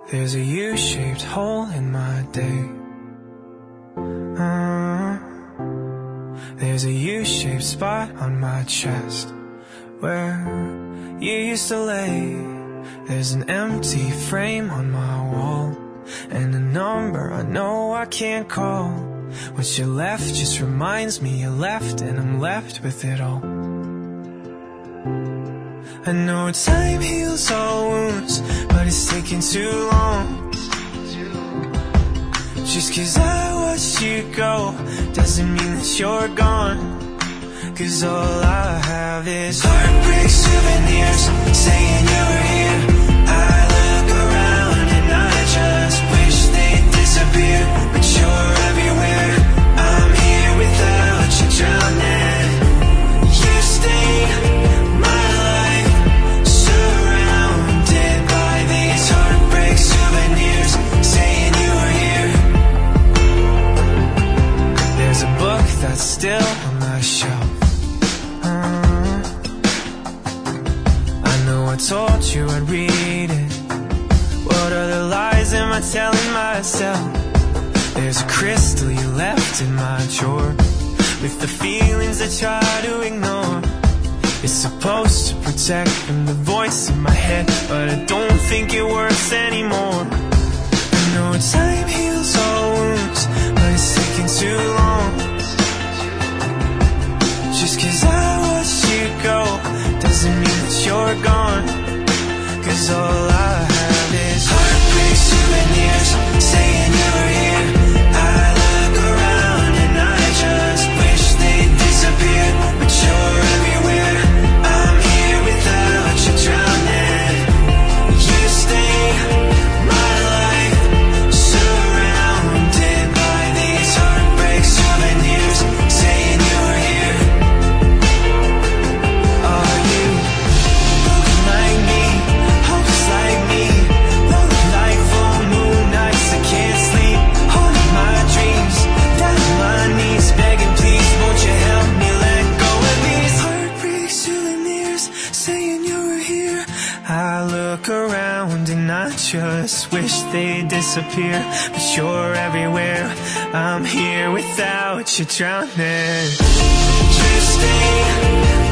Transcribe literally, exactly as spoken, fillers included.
There's a U-shaped hole in my day. uh, There's a U-shaped spot on my chest where you used to lay. There's an empty frame on my wall and a number I know I can't call. What you left just reminds me you left, and I'm left with it all. I know time heals all wounds, but it's taking too long. Just cause I watched you go doesn't mean that you're gone. Cause all I have is heartbreak souvenirs saying you were here. I look around and I just wish they'd disappear, but you're everywhere. I'm here without you drowning. You stay my life, surrounded by these heartbreak souvenirs saying you were here. There's a book that's still on my shelf. uh, I know I told you I'd read it. What other lies am I telling myself? There's a crystal you left in my drawer with the feelings I try to ignore. It's supposed to protect from the voice in my head, but I don't think it works anymore. I know time heals all wounds, but it's taking too long. Just cause I watched you go doesn't mean that you're gone. Cause all I have is heartbreak souvenirs saying you were here. I look around and I just wish they'd disappear, but you're everywhere. I'm here without you drowning. You stay my life, surrounded by these heartbreak souvenirs saying you were here. Are you looking like me, hopeless like me, lonely like full moon nights I can't sleep, holding my dreams down on my knees, begging please won't you help me let go of these heartbreak souvenirs saying you were here. I look around and I just wish they'd disappear, but you're everywhere. I'm here without you drowning. You stay